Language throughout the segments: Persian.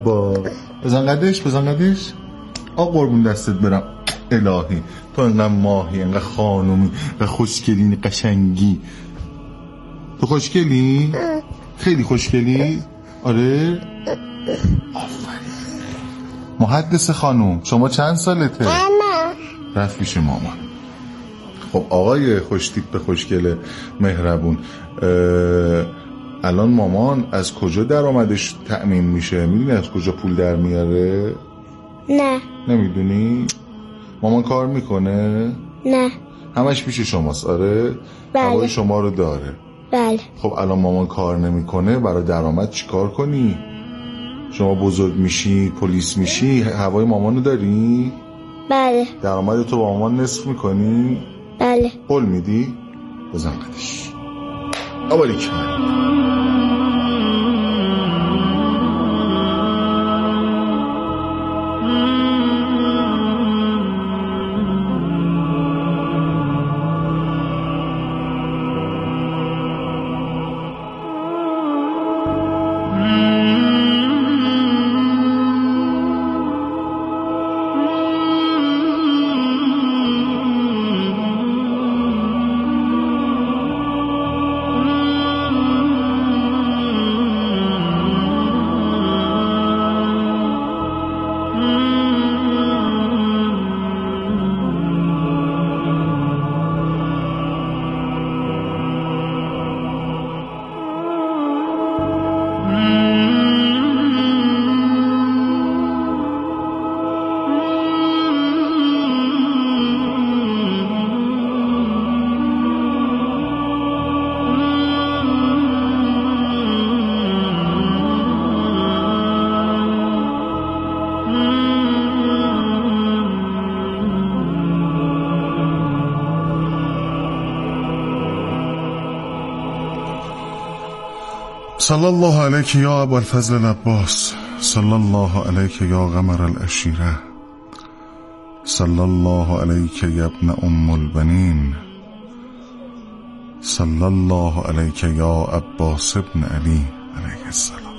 با بزن قدش قربون دستت برم الهی. تو انقدر ماهی، انقدر خانومی، انقدر خوشگلی، قشنگی. تو خوشگلی؟ خیلی خوشگلی؟ آره؟ آفرین. محدث خانوم شما چند سالته؟ ماما. رفت پیش مامان. خب آقای خوشتیپ خوشگل مهربون، الان مامان از کجا درآمدش تأمین میشه؟ میدونی از کجا پول در میاره؟ نه. نمیدونی؟ مامان کار میکنه؟ نه. همش پیش شماست؟ آره؟ بله. هوای شما رو داره؟ بله. خب الان مامان کار نمیکنه، برای درآمد چی کار کنی؟ شما بزرگ میشی، پلیس میشی، هوای مامان رو داری؟ بله. درآمد تو با مامان نصف میکنی؟ بله. قول میدی؟ بزن قدش. باریکلا. صلی الله علیک یا ابوالفضل العباس، صلی الله علیک یا قمر العشیره، صلی الله علیک یا ابن ام البنین، صلی الله علیک یا عباس ابن علی علیه السلام.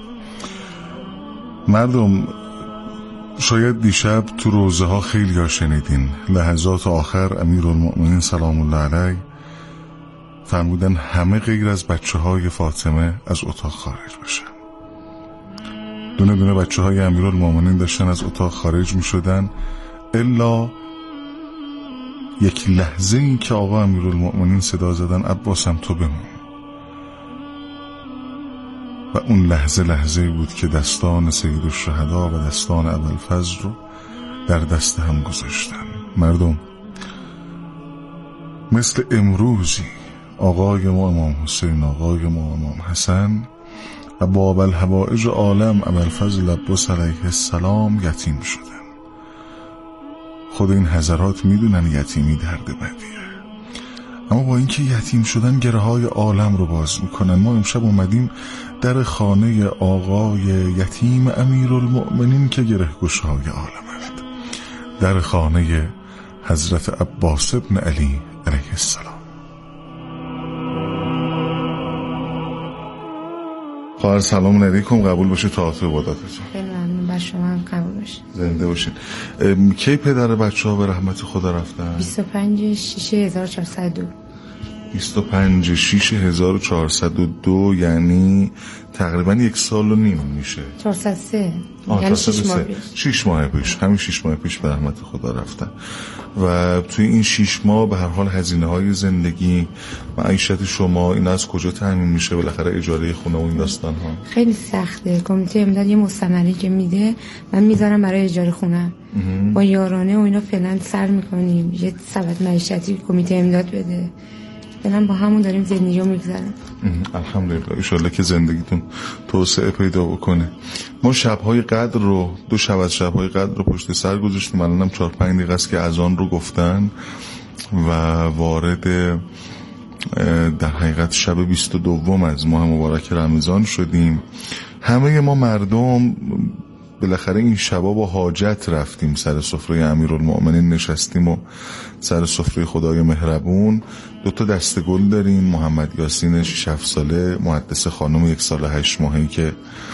مردم، شاید دیشب تو روزه ها خیلی ها شنیدین لحظات آخر امیرالمؤمنین سلام الله علیه فرمودن همه غیر از بچه های فاطمه از اتاق خارج بشن. دونه دونه بچه های امیرالمؤمنین داشتن از اتاق خارج می شدن، الا یک لحظه این که آقا امیرالمؤمنین صدا زدن عباسم تو بمون. و اون لحظه بود که دستان سید الشهدا و دستان ابوالفضل رو در دست هم گذاشتن. مردم، مثل امروزی آقای ما امام حسین، آقای ما امام حسن و باب الحوائج عالم ابوالفضل العباس علیه السلام یتیم شدن. خود این حضرات میدونن یتیمی درد بدیه، اما با اینکه یتیم شدن گره های عالم رو باز میکنن. ما امشب اومدیم در خانه آقای یتیم امیرالمؤمنین که گره گشای عالمند، در خانه حضرت عباس ابن علی علیه السلام. خواهر سلام علیکم، قبول باشه طاعت و عبادتتون. خیلی ممنون، بر شما هم قبول باشه. زنده باشین. کی پدر بچه ها به رحمت خدا رفتن؟ 25/6/1402. 25/6/1402 یعنی تقریبا 1.5 سال میشه. 403 یعنی 6 ماه پیش. 6 ماه پیش، همین 6 ماه پیش به رحمت خدا رفتن. و توی این 6 ماه به هر حال هزینه های زندگی، معیشت شما این از کجا تامین میشه؟ بالاخره اجاره خونه و این داستان ها خیلی سخته. کمیته امداد یه مستمری که میده من میذارم برای اجاره خونه، با یارانه و اینا فعلا سر میکنیم. یه سبد معیشتی کمیته امداد بده، فعلا با همون داریم زندگی رو میگذارم. الحمدلله، انشالله که زندگیتون توسعه پیدا بکنه. ما شب‌های قدر رو 2 شب از شب‌های قدر رو پشت سر گذاشتیم. الانم 4-5 دقیقه است که اذان رو گفتن و وارد در حقیقت شب 22 از ماه مبارک رمضان شدیم. همه ما مردم بالاخره این شبا با حاجت رفتیم سر سفره امیرالمؤمنین نشستیم و سر سفره خدای مهربون 2 دسته گل داریم. محمد یاسین 6 ساله، محدث خانم 1 سال 8 ماهه‌ای که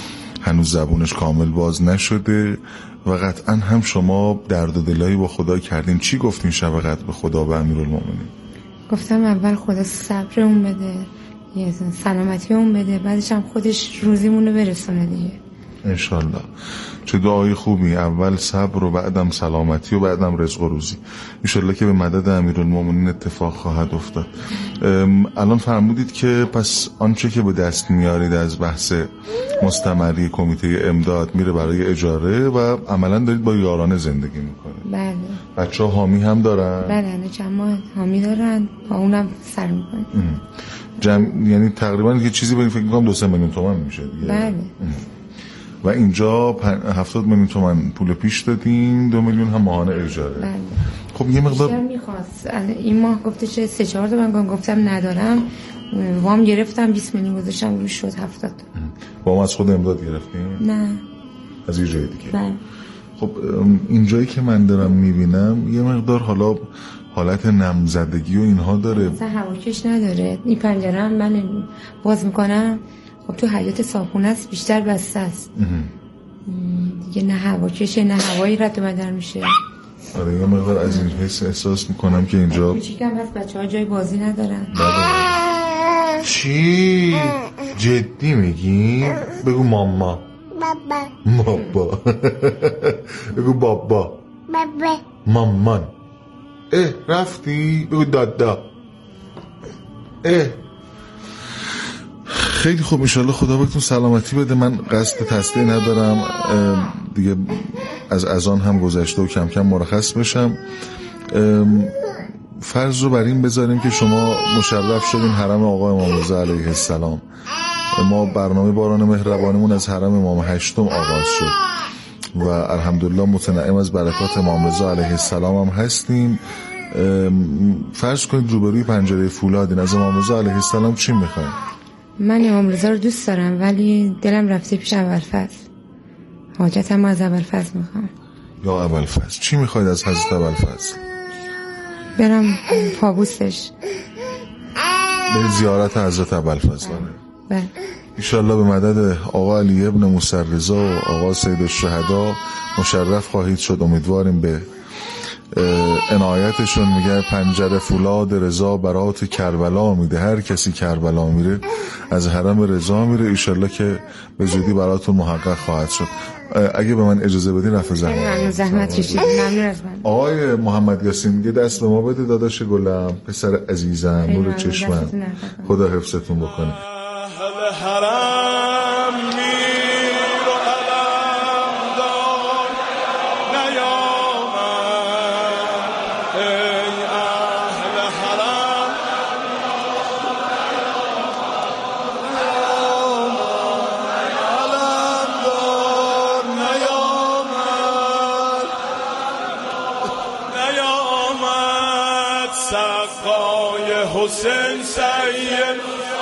هنوز زبونش کامل باز نشده و قطعا هم شما درد و دلایی با خدا کردین. چی گفتین شب قدر به خدا و امیرالمومنین؟ گفتم اول خدا صبر اون بده، سلامتی اون بده، بعدش هم خودش روزیمونو برسونه دیگه انشالله. چه دعای خوبی، اول صبر و بعدم سلامتی و بعدم رزق و روزی. انشالله که به مدد امیرالمومنین اتفاق خواهد افتاد. الان فرمودید که پس آنچه که به دست میارید از بحث مستمری کمیته امداد میره برای اجاره و عملا دارید با یارانه زندگی میکنید. بله. بچه ها حامی هم دارن؟ بله چند ماه حامی دارن، با اونم سر میکنیم. یعنی تقریبا یه چیزی بگیم فکر میکنم 2-3 میلیون تومان میشه دیگه. بله. و اینجا 70 میلیون تومان پول پیش دادین، 2 میلیون هم ماهانه اجاره. بله. خب یه مقدار میخواست این ماه گفته چه 3-4 تومن، گفتم ندارم، وام گرفتم 20 میلیون گذاشتم روش شد 70. وام از خود امداد گرفتین؟ نه از یه جای دیگه. بله. خب اینجایی که من دارم میبینم یه مقدار حالت نمزدگی و اینها داره. مثلا هواکش نداره. این پنجره هم من باز میکنم، خب تو حیات صابخونه است، بیشتر بسته است دیگه، نه هواکشه نه هوایی رد و بدل میشه. آره یه مقدار از این حس احساس میکنم که اینجا کوچیکم هست، بچه ها جای بازی ندارن. چی؟ جدی میگی؟ بگو ماما. بابا. بگو بابا. مامان. رفتی؟ بگو دادا. خیلی خوب، انشالله خدا بهتون سلامتی بده. من قصد تصدیح ندارم دیگه، از اذان هم گذشته و کم کم مرخص بشم. فرض رو بر این بذاریم که شما مشرف شدین حرم آقا امام رضا علیه السلام. ما برنامه باران مهربانیمون از حرم امام هشتم آغاز شد و الحمدلله متنعم از برکات امام رضا علیه السلام هم هستیم. فرض کنید روبروی پنجره فولادین، از امام رضا علیه السلام چی میخواین؟ من امام رضا رو دوست دارم ولی دلم رفته پیش ابوالفضل، حاجتم از ابوالفضل میخوام. یا ابوالفضل چی میخواید از حضرت ابوالفضل؟ برم پابوسش، به زیارت حضرت ابوالفضل. بله. انشالله به مدد آقا علی ابن موسی رضا و آقا سید الشهدا مشرف خواهید شد. امیدواریم به عنایتشون. میگه پنجره فولاد رضا برات کربلا میده، هر کسی کربلا میره از حرم رضا میره. انشالله که به زودی براتون محقق خواهد شد. اگه به من اجازه بدین رفع زحمت کشید. ممنون از من. آقای محمد یاسین یه دست به ما بده داداش گلم، پسر عزیزم، نور چشمم، خدا حفظتون بکنه. حسین سید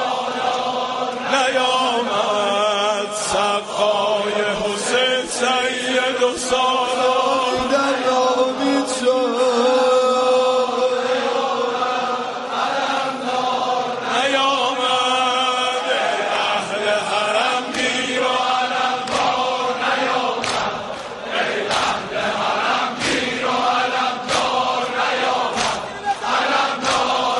نیامد، سقای حسین سید و سالار در نامید شد، نیامد اهل حرم گیر و علمدار، نیامد ای اهل حرم گیر و علمدار، نیامد علمدار،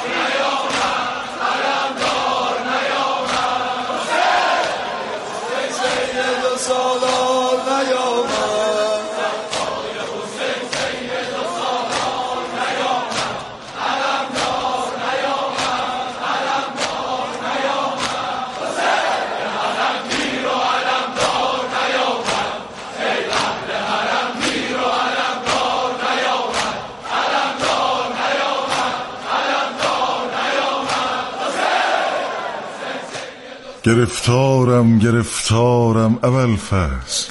گرفتارم گرفتارم ابوالفضل،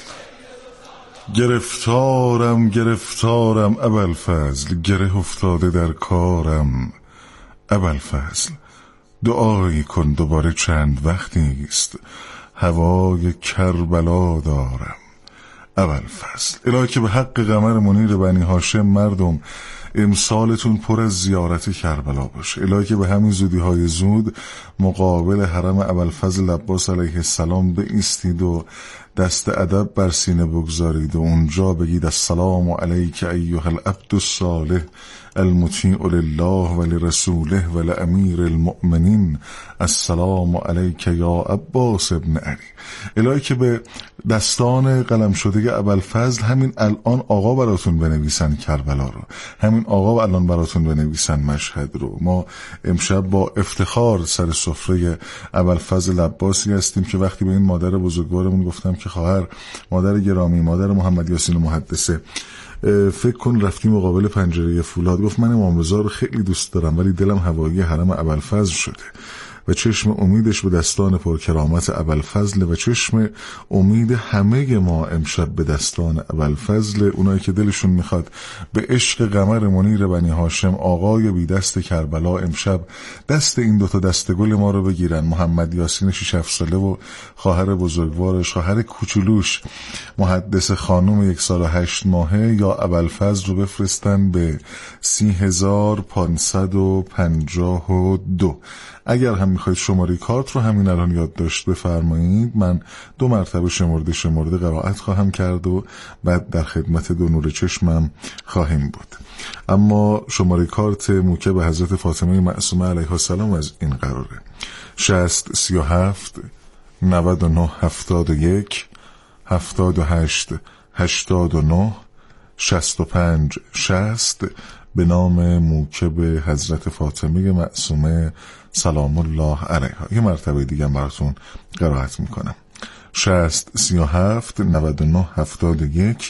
گرفتارم ابوالفضل، گره افتاده در کارم ابوالفضل. دعایی کن دوباره چند وقتی است، هوای کربلا دارم ابوالفضل. الهی که به حق قمر منیر بنی هاشم مردم امسالتون پر از زیارت کربلا باشه. الهی که به همین زودی‌های زود مقابل حرم ابوالفضل عباس علیه السلام بایستید و دست ادب بر سینه بگذارید و اونجا بگید السلام علیک ایها العبد الصالح المطیع لله ولرسوله ولامیر المؤمنین السلام علیک یا عباس ابن علی. الهی که به دستان قلم شده ابوالفضل همین الان آقا براتون بنویسن کربلا رو، همین آقا الان براتون بنویسن مشهد رو. ما امشب با افتخار سر سفره ابوالفضل عباسی هستیم که وقتی به این مادر بزرگوارمون گفتم که خواهر، مادر گرامی، مادر محمد یاسین محدثه، فکر کن رفتیم مقابل پنجره فولاد، گفت من امام رضا رو خیلی دوست دارم ولی دلم هوایی حرم ابوالفضل شده و چشم امیدش به دستان پرکرامت ابوالفضل و چشم امید همه ما امشب به دستان ابوالفضل، اونایی که دلشون میخواد به عشق قمر منیر بنی هاشم آقای بی دست کربلا امشب دست این دوتا دست گل ما رو بگیرن، محمد یاسین 6-7 ساله و خواهر بزرگوارش، خواهر کوچولوش محدث خانم 1 سال و 8 ماهه، یا ابوالفضل رو بفرستن به 30552. اگر هم میخواید شماره کارت رو همین الان یادداشت بفرمایید، من 2 مرتبه شمرده قرائت خواهم کرد و بعد در خدمت 2 نور چشمم خواهیم بود. اما شماره کارت موکب حضرت فاطمه معصومه علیها السلام از این قراره: 60 37 99 71 78 89 65 60 به نام موکب حضرت فاطمه معصومه سلام الله علیها. یه مرتبه دیگه براتون قرائت میکنم: 60 37 99 71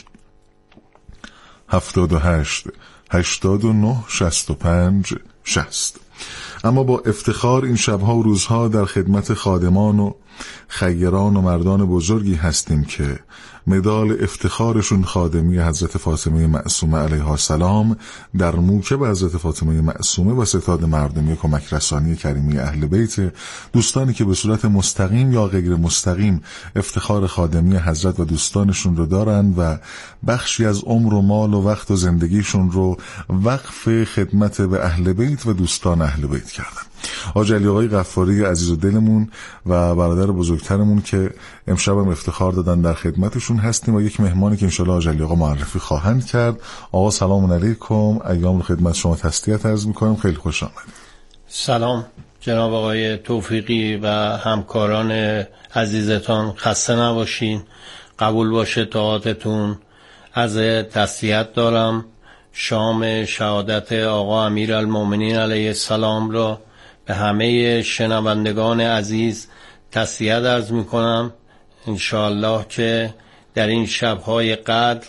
78 89 65 60. اما با افتخار این شبها و روزها در خدمت خادمان و خیران و مردان بزرگی هستیم که مدال افتخارشون خادمی حضرت فاطمه معصومه علیها السلام در موکب حضرت فاطمه معصومه و ستاد مردمی کمک رسانی کریمی اهل بیت، دوستانی که به صورت مستقیم یا غیر مستقیم افتخار خادمی حضرت و دوستانشون رو دارن و بخشی از عمر و مال و وقت و زندگیشون رو وقف خدمت به اهل بیت و دوستان اهل بیت کردن. حاج علی آقای غفاری عزیز و دلمون و برادر بزرگترمون که امشب هم افتخار دادن در خدمتشون هستیم و یک مهمانی که انشالله حاج علی آقا معرفی خواهند کرد. آقا سلام علیکم، ایام رو خدمت شما تسلیت عرض میکنم، خیلی خوش آمدید. سلام جناب آقای توفیقی و همکاران عزیزتان، خسته نباشین، قبول باشه طاعتتون. از تسلیت دارم شام شهادت آقا امیرالمومنین علیه السلام را به همه شنوندگان عزیز تسلیت عرض می کنم. انشاءالله که در این شبهای قدر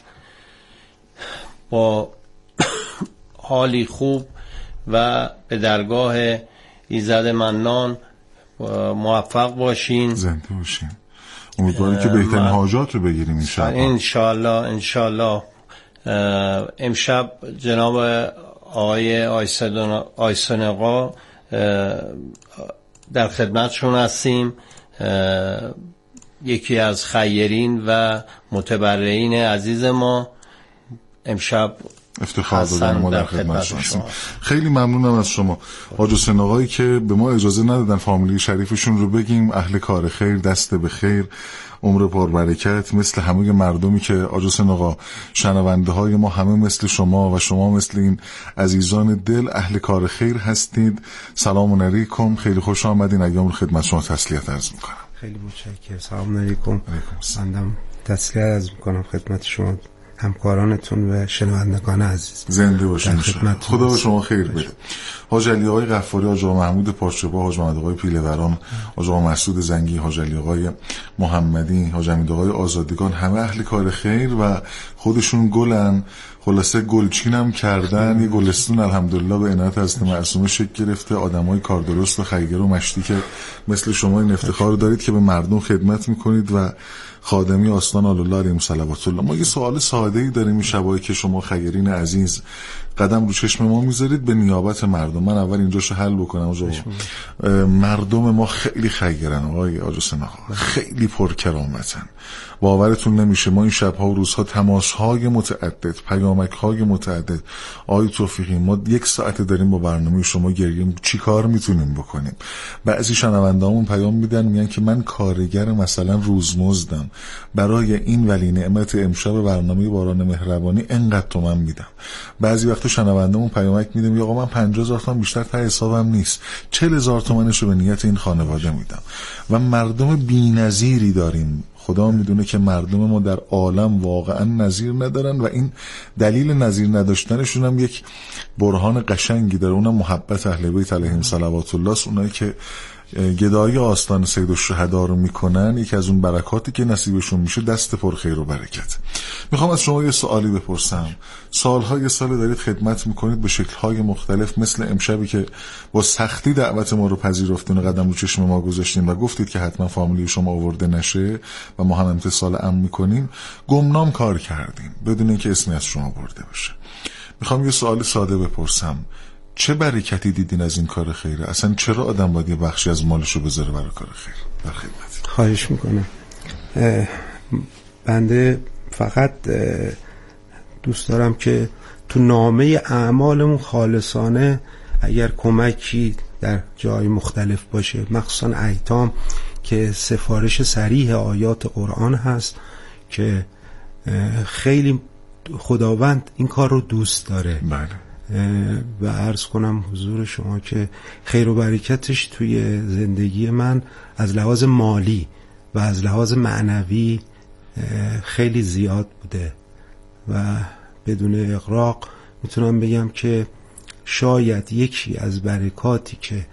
با حالی خوب و به درگاه ایزد منان موفق باشین، زنده باشین. امیدوارم که بهترین حاجات رو بگیریم این شب. انشاءالله. امشب جناب آقای آیسن آقا در خدمتشون هستیم، یکی از خیرین و متبرعین عزیز ما. امشب افتخار دادن ما در خدمتشون هستیم. خیلی ممنونم از شما حاج حسین آقایی که به ما اجازه ندادن فامیلی شریفشون رو بگیم. اهل کار خیر، دست به خیر، عمر پربرکت، مثل همه مردمی که حاج حسین آقا شنونده های ما همه مثل شما و شما مثل این عزیزان دل اهل کار خیر هستید. سلام علیکم، خیلی خوش آمدین. ایام رو خدمت شما تسلیت عرض میکنم. خیلی متشکرم. سلام علیکم. سندم تسلیت عرض میکنم خدمت شما، همکارانتون و شنوندگان عزیز. زنده باشین. خدا به شما خیر بده. حاج علی آقای غفاری، حاج آقا محمود پاشبا، حاج محمد آقای پیله‌وران، حاج آقا مسعود زنگی، حاج علی آقای محمدی، حاج حمید آقای آزادگان، همه اهل کار خیر و خودشون گلن. خلاصه گلچینم کردن، یه گلستون الحمدلله به عنایت حضرت معصومه شکل گرفته. آدمای کار درست و خیر و مشتی که مثل شما این افتخار دارید که به مردم خدمت میکنید و خادمی آستان الله علیهم صلوات الله. ما یه سوال ساده‌ای داریم این شبایی که شما خیرین عزیز قدم رو چشم ما میذارید به نیابت مردم. من اول اینجاشو حل بکنم. مردم ما خیلی خیرن آقای حسین آقا، خیلی پرکرامتن. باورتون نمیشه ما این شبها و روزها تماسهای متعدد، پیامک‌های متعدد. آقای توفیقی ما 1 ساعت داریم با برنامه شما گریم، چی کار میتونیم بکنیم؟ بعضی شنوندهامون پیام میدن میگن که من کارگر مثلا روزمزدم، برای این ولی نعمت امشب برنامه باران مهربانی انقدر تومن میدم. بعضی وقتا شنوندهامون پیامک میدم آقا من 50,000 تومان بیشتر تا حسابم نیست، 40,000 تومانشو به نیت این خانواده میدم. و مردم بی‌نظیری داریم، خدا میدونه که مردم ما در عالم واقعا نظیر ندارن و این دلیل نظیر نداشتنشون هم یک برهان قشنگی داره، اونم محبت اهل بیت علیهم صلوات الله است. اونایی که گدایی آستان سید الشهدا رو میکنن، یکی از اون برکاتی که نصیبشون میشه دست پر خیر و برکت. میخوام از شما یه سوالی بپرسم. سالهای سال دارید خدمت میکنید به شکلهای مختلف، مثل امشبی که با سختی دعوت ما رو پذیرفتین و قدم رو چشم ما گذاشتین و گفتید که حتما فامیلی شما آورده نشه و ما هم امتثال امر میکنیم. گمنام کار کردین بدون اینکه اسمی از شما برده بشه. میخوام یه سوال ساده بپرسم، چه برکتی دیدین از این کار خیره؟ اصلا چرا آدم باید یه بخشی از مالشو بذاره برای کار خیر؟ در خدمت. خواهش میکنم. بنده فقط دوست دارم که تو نامه اعمالمون خالصانه اگر کمکی در جای مختلف باشه، مخصوصا ایتام که سفارش صریح آیات قرآن هست که خیلی خداوند این کار رو دوست داره. بله. و عرض کنم حضور شما که خیر و برکتش توی زندگی من از لحاظ مالی و از لحاظ معنوی خیلی زیاد بوده و بدون اغراق میتونم بگم که شاید یکی از برکاتی که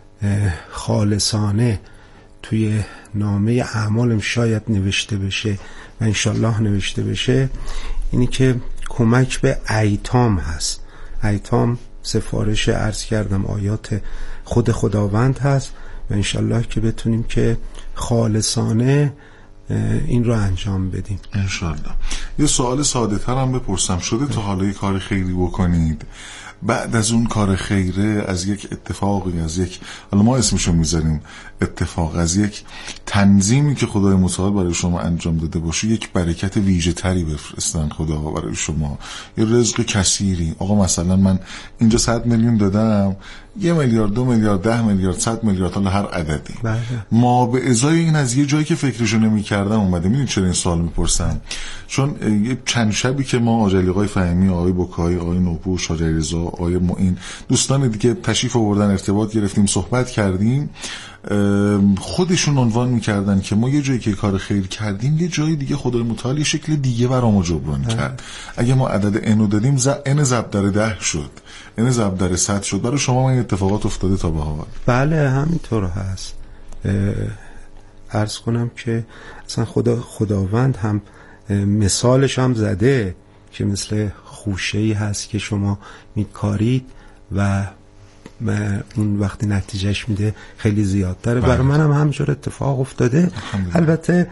خالصانه توی نامه اعمالم شاید نوشته بشه و انشالله نوشته بشه اینی که کمک به ایتام هست. ایتام سفارش عرض کردم آیات خود خداوند هست و انشالله که بتونیم که خالصانه این رو انجام بدیم انشالله. یه سوال ساده تر هم بپرسم، شده تا حالا یه کار خیری بکنید بعد از اون کار خیره از یک اتفاقی، از یک، حالا ما اسمشو میذاریم اتفاق، از یک تنظیمی که خدای متعال برای شما انجام داده باشه یک برکت ویژه تری بفرستن خدا برای شما، یه رزق کثیری؟ آقا مثلا من اینجا 100 میلیون دادم، 1 میلیارد، 2 میلیارد، 10 میلیارد، 100 میلیارد، حالا هر عددی. بله. ما به ازای این از یه جایی که فکرشو نمی‌کردم اومده. میدونید چرا این سوال میپرسم؟ چون یه چند شبی که ما آقای فهمی، آقای بکایی، آقای نوپوش، حاج رضا، آقای معین، دوستان دیگه تشریف آوردن، ارتباط گرفتیم، صحبت کردیم، خودشون عنوان میکردن که ما یه جایی که کار خیر کردیم یه جایی دیگه خدای متعال یه شکل دیگه برامو جبران کرد. اگه ما عدد انو دادیم ان ضرب در 10 شد، ان ضرب در 100 شد. برای شما این اتفاقات افتاده تا به حال؟ بله همینطور هست. عرض کنم که اصلا خداوند هم مثالش هم زده که مثل خوشه‌ای هست که شما میکارید و اون وقتی نتیجهش میده خیلی زیادتره. برای من هم همینجور اتفاق افتاده. البته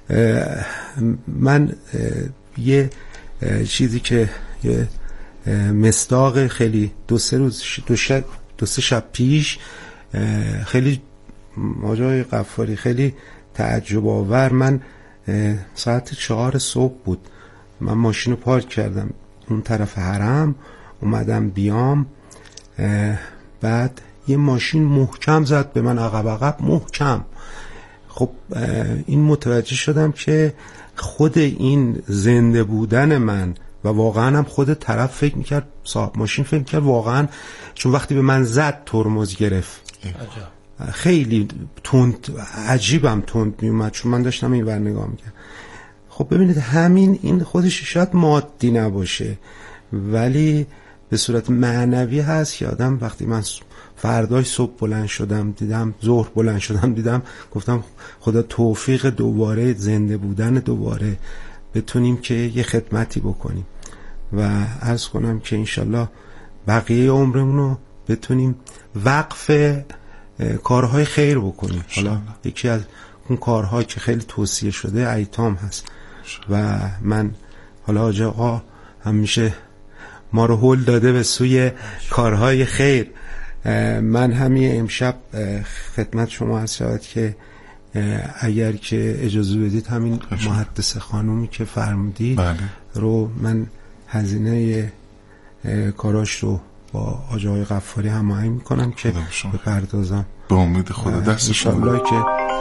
من یه چیزی که یه مصداق خیلی 2-3 شب پیش خیلی آقای غفاری خیلی تعجب آور، من ساعت 4 صبح بود، من ماشین رو پارک کردم اون طرف حرم، اومدم بیام، بعد یه ماشین محکم زد به من، عقب محکم. خب این متوجه شدم که خود این زنده بودن من و واقعا هم خود طرف فکر میکرد، صاحب ماشین فکر میکرد واقعا، چون وقتی به من زد ترمز گرفت، خیلی تند، عجیبم تند میومد چون من داشتم این ور نگاه میکردم. خب ببینید همین این خودش شاید مادی نباشه ولی به صورت معنوی هست که آدم وقتی من فردای صبح بلند شدم دیدم، ظهر بلند شدم دیدم، گفتم خدا توفیق دوباره زنده بودن، دوباره بتونیم که یه خدمتی بکنیم و عرض کنم که انشالله بقیه عمرمون رو بتونیم وقف کارهای خیر بکنیم. حالا یکی از اون کارهایی که خیلی توصیه شده ایتام هست و من حالا حاج آقا همیشه ما رو هل داده به سوی کارهای خیر. من همین امشب خدمت شما هست شود که اگر که اجازه بدید همین محدث خانومی که فرمودید رو من هزینه کاراش رو با آقای غفاری هماهنگ میکنم که بپردازم. به امید خدا دست شما که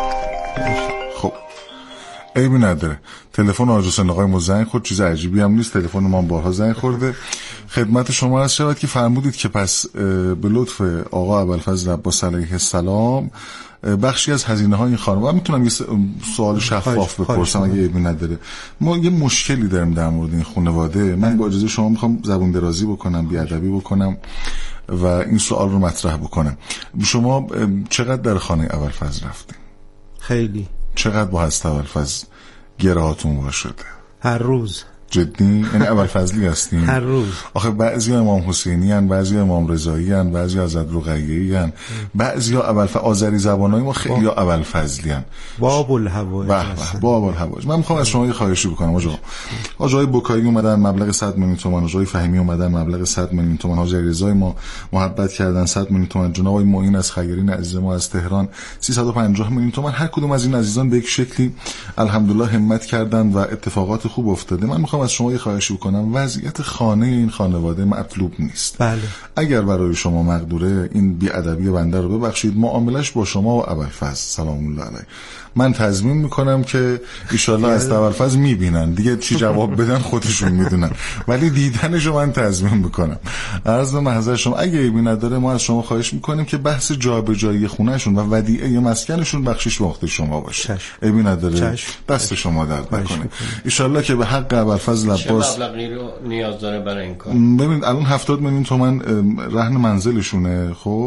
خب عیبی نداره. تلفن آقای حسین آقای ما زنگ خورد، چیز عجیبی هم نیست، تلفن ما بارها زنگ خورده. خدمت شما عرض شود که فرمودید که پس به لطف آقا ابوالفضل عباس علیه السلام بخشی از هزینه های این خانواده، میتونم یه سوال شفاف بپرسم اگه عیبی نداره؟ ما یه مشکلی داریم در مورد این خانواده. من با اجازه شما میخوام زبون درازی بکنم، بیادبی بکنم و این سوال رو مطرح بکنم. شما چقدر در خانه ابوالفضل رفتین؟ خیلی. چقدر با هست ابوالفضل گره هاتون وا شده؟ هر روز. جدی؟ یعنی ابوالفضلی هستین؟ هر روز. آخه بعضی امام حسینی هن، بعضی امام رضایی هن، بعضی حضرت رقیه‌ای هن، بعضی آذری زبانای ما خیلی ابوالفضلی هن. باب الحوائج. باب الحوائج. من میخوام از شما یه خواهشی بکنم. آقای بکایی اومدن مبلغ 100 میلیون تومان، آقای فهیمی اومدن مبلغ 100 میلیون تومان، حاجی رضای ما محبت کردن 100 میلیون تومان، جناب آقای معین از خیرین عزیز ما از تهران 350 میلیون تومان. هر کدوم از این عزیزان به یک شکلی الحمدلله همت کردن و اتفاقات خوب افتاده. من میخوام از شما یه خواهشی بکنم. وضعیت خانه این خانواده مطلوب نیست. بله. اگر برای شما مقدوره این بی‌ادبی بنده رو ببخشید، معاملش با شما و ابوالفضل سلام الله علیه من تضمین میکنم که ان از ابوالفضل میبینن دیگه، چی جواب بدن خودشون میدونن، ولی دیدنشو من تضمین میکنم. عرض به محضر شما اگه عیبی نداره ما از شما خواهش میکنیم که بحث جابجایی خونهشون و ودیعه مسکنشون بخشش وقت شما باشه. عیبی نداره. دست شما درد نکنه. ان که به حق ابوالفضل عباس. چه مبلغی رو نیاز داره برای این کار؟ ببینید الان 70 میلیون تومان رهن منزلشونه. خب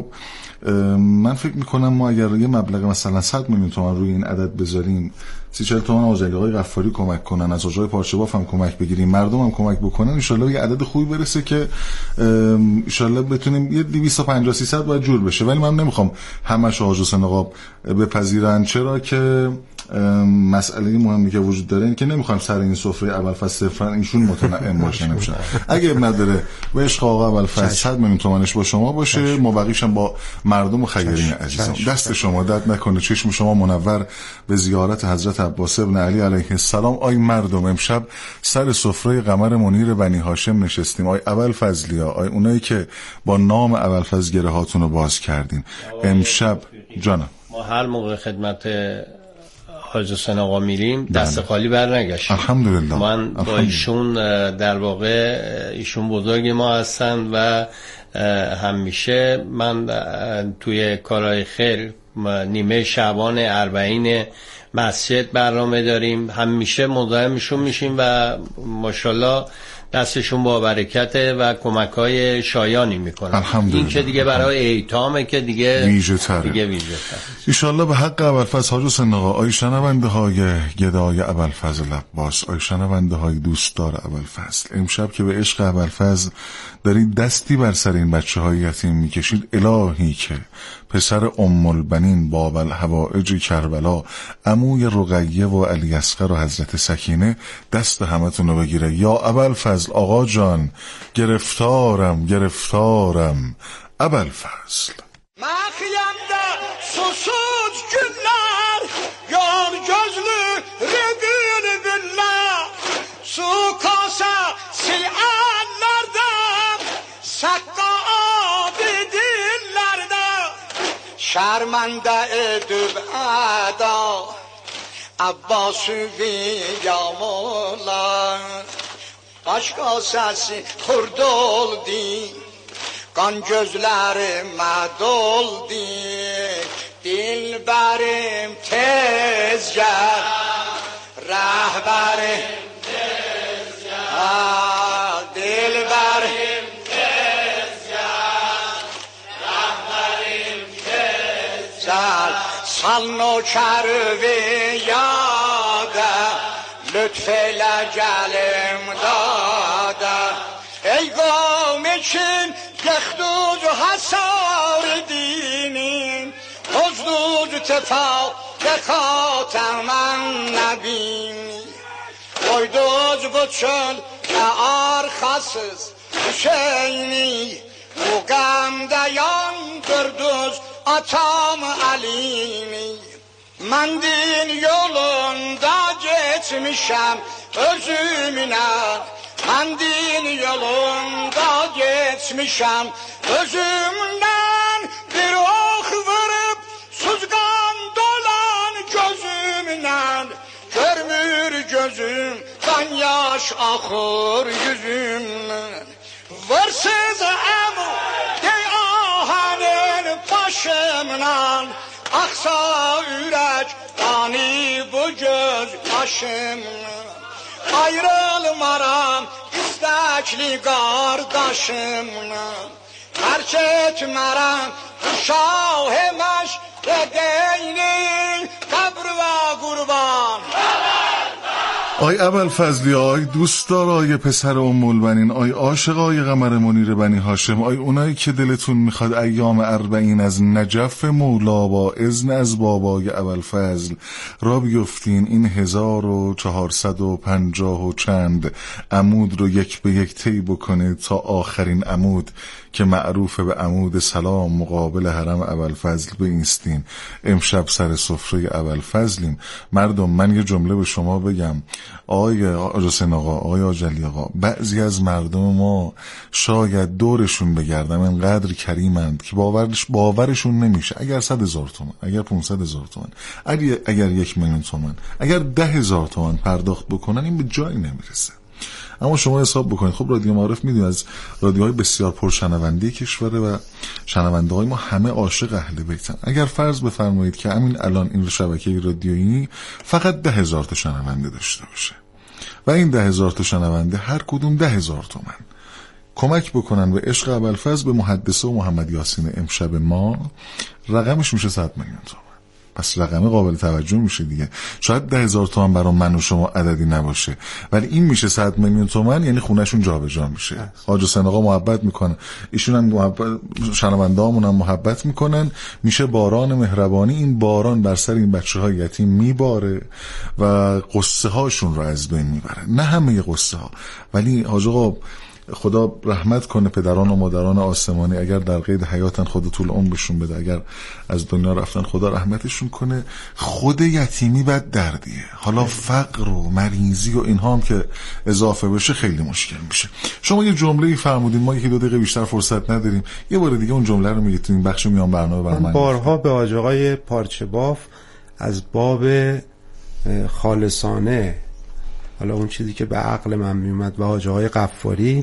من فکر میکنم ما اگر یه مبلغ مثلا 100 میلیون تومان روی این عدد بذاریم، 30-40 تومان از آقای غفاری کمک کنن، از آقای پارچه‌باف هم کمک بگیریم، مردم هم کمک بکنن، ان شاءالله یه عدد خوبی برسه که ان شاءالله بتونیم یه 250-300 باید جور بشه. ولی من نمیخوام همش حاج حسین آقا بپذیرن، چرا که مسئله مهمی که وجود داره این که نمیخوایم سر این سفره ابوالفضل صرفا ایشون متنعم باشه نمیشه. اگه نداره به عشق آقا ابوالفضل 100 میلیون تومانش با شما باشه، مابقیش هم با مردم و خیرین عزیزم. دست شما درد نکنه، چشم شما منور به زیارت حضرت عباس ابن علی علیه السلام. آی مردم امشب سر سفره قمر منیر بنی هاشم نشستیم. آی ابوالفضلیا، آی اونایی که با نام ابوالفضل گره هاتون رو باز کردین امشب. جانم ما هر موقع خدمت حاج حسین آقا میریم دست خالی بر نگشتیم الحمدلله. من با ایشون در واقع ایشون بزرگ ما هستن و همیشه من توی کارهای خیر نیمه شعبان 40 مسجد برنامه داریم، همیشه مزاحمشون میشیم و ماشاءالله دستشون با برکته و کمک‌های شایانی میکنن. این که دیگه برای ایتامه که دیگه ویژه تره. ایشالله به حق ابوالفضل حاج حسین آقا، آی شنونده های گدای ابوالفضل عباس، آی شنونده های دوستدار ابوالفضل، امشب که به عشق ابوالفضل دارید دستی بر سر این بچه‌های یتیم میکشید، الهی که پسر ام البنین باب الحوائج کربلا عموی رقیه و علی اصغر و حضرت سکینه دست همتون رو begire. یا ابوالفضل آقا جان گرفتارم ابوالفضل. Məxiyəmdə susuz günlər, yar gözlü bülbüllər, su kasəsi əllərdən, səqqabi dillərdən, şərməndə edib əda, Abbas-ı qiyamlar, baş kasəsi xurd oldu, qan gözlərimə doldu, dilbərim tez gəl, rəhbərim tez gəl, dilbərim tez gəl, rəhbərim tez gəl, sal nökərvi yadə, lütf elə gəlim dadə, ey qavm için یخدود و حسار دینیم حضود تفاق دخاتم من نبینی قیدوز بچل ارخصız Hüseyni bu gamdayan gürdüz atam Ali'ni ben din yolunda geçmişem özümüne ben din yolunda geçmişem. Özümden bir ok vurup suzgan dolan gözümden. Görmür gözüm kan yaş akır yüzümden. Varsız emu dey ahanin başımdan. Aksa ürək qani bu göz yaşımdan. Ayrılmaram istəkli qardaşımdan. Tərk etmərəm şah məşq deynin qəbr və qurban. آی ابوالفضلی، آی دوستدار، آی پسر ام البنین، آی عاشق، آی قمر منیر بنی هاشم، آی اونایی که دلتون میخواد ایام 40 از نجف مولا با اذن از بابای ابوالفضل را بیفتین، این 1450 و چند عمود رو یک به یک طی بکنه تا آخرین عمود که معروف به عمود سلام مقابل حرم ابوالفضل بایستین. امشب سر سفره ابوالفضلیم. مردم، من یه جمله به شما بگم. آقای حسین آقا، آقای آجلی آقا، بعضی از مردم ما شاید دورشون بگردم انقدر کریمند که باورشون نمیشه اگر 100,000 تومان، اگر 500,000 تومان، اگر 1,000,000 تومان، اگر 10,000 تومان پرداخت بکنن این به جایی نمیرسه. اما شما حساب بکنید. خب رادیو معارف میدونید از رادیوهای بسیار پرشنونده کشوره و شنونده های ما همه عاشق اهل بیتن. اگر فرض بفرمایید که همین الان این شبکه رادیویی فقط 10,000 تا شنونده داشته باشه و این 10,000 تا شنونده هر کدوم 10,000 تومان کمک بکنن به عشق ابوالفضل به محدثه و محمد یاسین امشب ما، رقمش میشه 100 میلیون تومان. پس رقم قابل توجه میشه دیگه. شاید 10,000 تومان برای من و شما عددی نباشه، ولی این میشه 100 میلیون تومان، یعنی خونهشون جابجا میشه. حاج حسین آقا محبت میکنن، ایشون هم شنوندهامون هم محبت میکنن، میشه باران مهربانی. این باران بر سر این بچه‌های یتیم میباره و قصه هاشون رو از بین میبره. نه همه قصه ها، ولی حاج آقا خدا رحمت کنه پدران و مادران آسمانی، اگر در قید حیاتن خدا طول عمر بهشون بده، اگر از دنیا رفتن خدا رحمتشون کنه. خود یتیمی بد دردیه، حالا فقر و مریضی و اینها هم که اضافه بشه خیلی مشکل میشه. شما یه جمله‌ای فرمودین، ما 1-2 دقیقه بیشتر فرصت نداریم، یه بار دیگه اون جمله رو میگید تو این بخش میان برنامه برام. بارها به حاج آقای پارچه باف از باب خالصانه، حالا اون چیزی که به عقل من میومد، و حاج آقای غفاری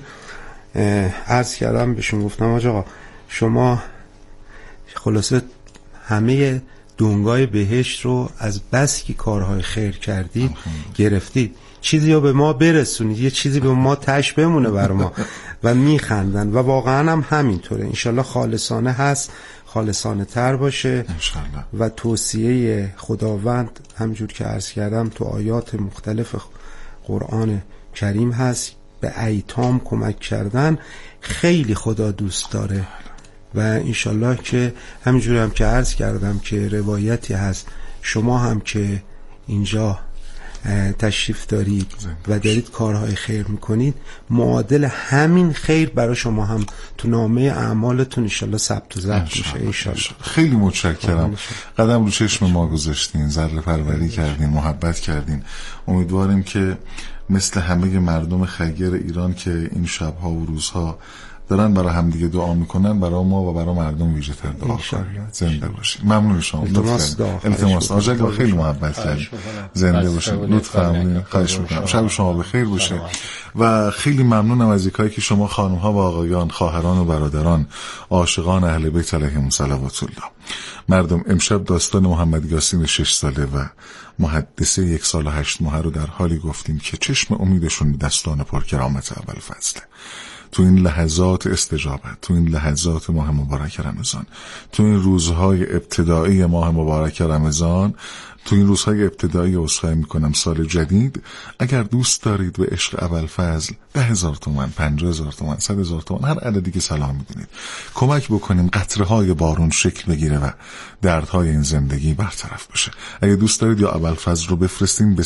عرض کردم بهشون، گفتم حاج آقا شما خلاصه همه دنگای بهشت رو از بس که کارهای خیر کردید گرفتید، چیزی رو به ما برسونید، یه چیزی به ما تش بمونه بر ما. و میخندن و واقعا هم همینطوره. انشالله خالصانه هست، خالصانه تر باشه انشالله. و توصیه خداوند همجور که عرض کردم تو آیات مختلف قرآن کریم هست، به ایتام کمک کردن خیلی خدا دوست داره. و انشالله که همینجوری هم که عرض کردم که روایتی هست، شما هم که اینجا تشریف دارید و دارید کارهای خیر میکنید، معادل همین خیر برای شما هم تو نامه اعمالتون انشالله ثبت و ضبط میشه انشالله. خیلی متشکرم، قدم رو چشم ما گذاشتین، ذره پروری کردین، محبت کردین. امیدواریم که مثل همه مردم خیر ایران که این شبها و روزها دارن برای همدیگه دعا میکنن، برای ما و برای مردم ویژه تر دعا کنید. زنده باشید. ممنون شما. التماس آجل خیلی محبت کردید. زنده باشید. لطف فرمایید. خواهش میکنم. شب شما بخیر باشه. و خیلی ممنونم از اینکه که شما خانم ها و آقایان، خواهران و برادران، عاشقان اهل بیت علیهم صلوات الله، مردم، امشب داستان محمد یاسین 6 ساله و محدثه 1 سال و 8 ماه رو در حالی گفتیم که چشم امیدشون به دستان پرکرامت ابوالفضل. تو این لحظات استجابت، تو این لحظات ماه مبارک رمضان، تو این روزهای ابتدایی ماه مبارک رمضان، تو این روزهای ابتدایی عذرخواهی میکنم سال جدید، اگر دوست دارید به عشق ابوالفضل 10,000 تومان، 50,000 تومان، 100,000 تومان، هر عددی که سلام میدونید، کمک بکنیم قطره های بارون شکل بگیره و دردهای این زندگی برطرف بشه. اگر دوست دارید یا ابوالفضل رو بفرستین به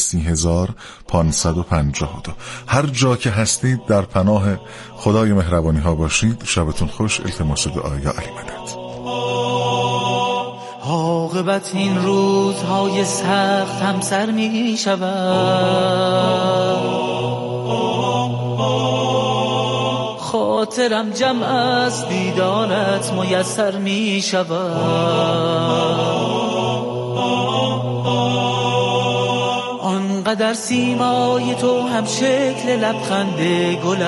30,552. هر جا که هستید در پناه خدای مهربانی ها باشید. شبتون خوش. التماس دعای علی مدد. عاقبت این روزهای سخت هم سر می شود، خاطرم جمع از دیدارت میسر می شود. آنقدر سیمای تو هم شکل لبخند گل